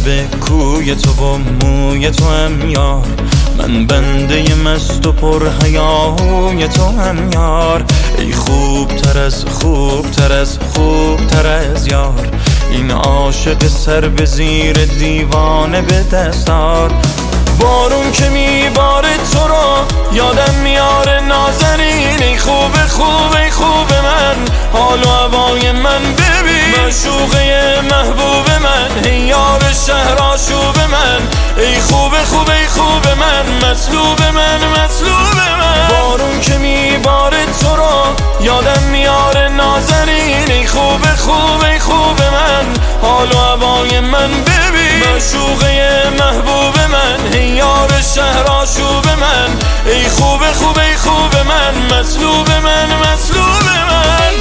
لب کوی تو و موی تو هم یار، من بنده مست و پر حیاهوی تو هم یار. ای خوبتر از خوبتر از خوبتر از یار، این عاشق سر به زیر دیوانه به دستار. بارون که میباره تو رو یادم میاره نازنین، ای خوب خوب ای خوب من، حال و هوای من ببین، معشوقه محبوب من، ای یار شهر آشوب من، ای خوب خوب ای خوب من، مطلوب من مطلوب من. بارون که میباره تو رو یادم میاره نازنین، ای خوب خوب ای خوب من، حال و هوای من ببین، معشوقه محبوب من، ای یار شهر آشوب من، ای خوب خوب ای خوب من، مطلوب من مطلوب من.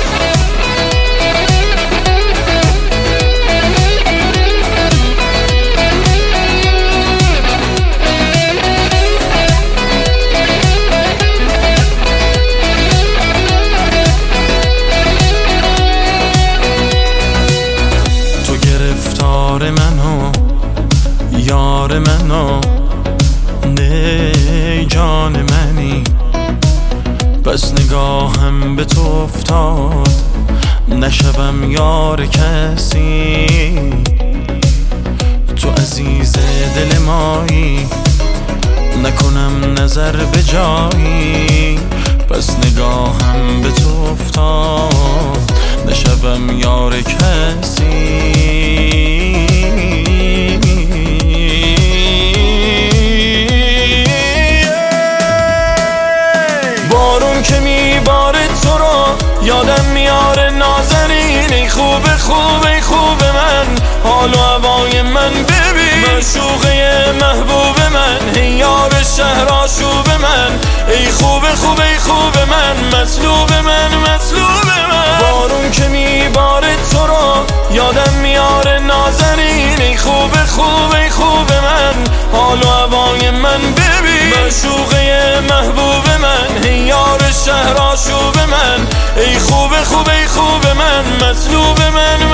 تو گرفتار منو یار منو، نه جان منی، بس نگاهم به تو افتاد نشوم یار کسی. تو عزیز دل مایی، نکنم نظر به جایی، بس نگاهم به تو افتاد نشوم یار کسی. بارون که میباره تو رو یادم میاره نازنین، ای خوب خوب ای خوب من، حال و هوای من ببین، معشوقه محبوب من، ای یار شهر آشوب من، ای خوب خوب ای خوب من، مطلوب من مطلوب من. بارون که میباره تو رو یادم میاره نازنین، ای خوب خوب ای خوب من، حال و هوای من ببین، معشوقه محبوب من، ای یار شهر آشوب من، ای خوب خوب ای خوب من، مطلوب من